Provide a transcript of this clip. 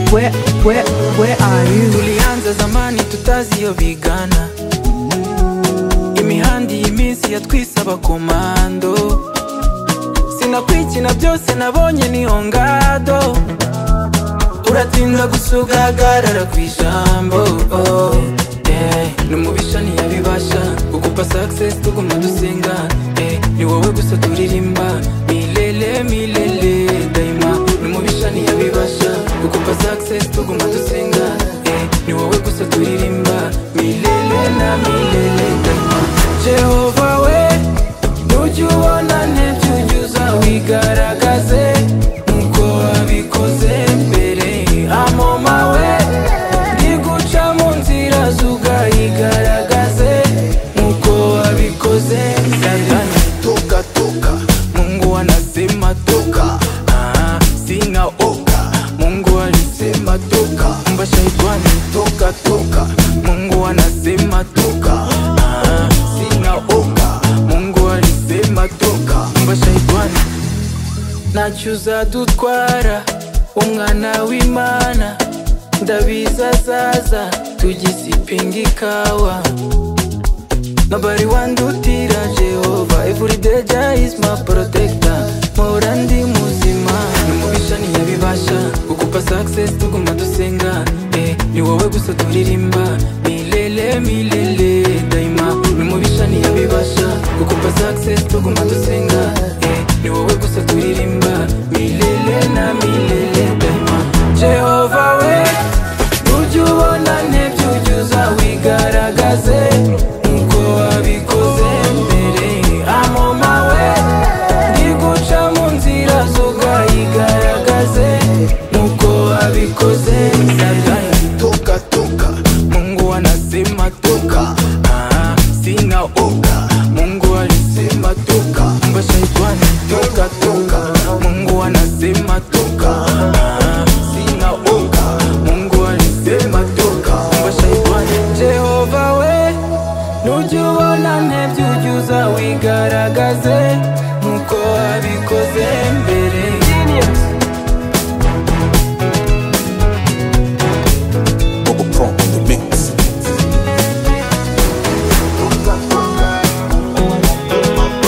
where are you? Tulianza zamani tutazi yo bigana, imihandi y'iminsi yatwisaba komando, sinakwikina byose nabonye ni ongado, uratinda gusugagarara kwijambo. Numubisha ntiyabibasha gukupa success tuguma dusenga, ni wowe gusa turirimba milele milele daima. Numubisha ntiyabibasha gukupa success tuguma dusenga, ni wowe gusa turirimba milele na milele daima. Jehova we nujya ubona ntibyuzuza wigaragaze nkuko wabikoze mbere. Amoma we ndiguca mu nzira zugayigaragaze nkuko wabikoze mbere. Toka toka, Mungu anasema toka, sina oga. Mungu alisema toka, mba shaitani toka toka. Mungu anasema toka, sina oga. Mungu alisema toka, mba shaitani. Nacyuza dutwara umwana w'Imana, ndabizazaza tugisipinga ikawa. Nobody wandutira Jehova, every day Jah is my protector. Mpora ndi muzima, numubisha ntiyabibasha gukupa success tuguma dusenga, ni wowe gusa turirimba milele milele daima. Numubisha ntiyabibasha gukupa success tuguma dusenga, ni wowe gusa turirimba milele na milele daima. Jehova we nujya ubona ntibyuzuza wigaragaze nkuko wabikoze mbere. Amoma we ndiguca mu nzira zugayigaragaze nkuko wabikoze mbere. toka toka, Mungu anasema toka, sina oga. Mungu alisema toka, mba shaitani toka toka. Mungu anasema toka, sina oga. Mungu alisema toka, mba shaitani. Jehova we nujya ubona ntibyuzuza wigaragaze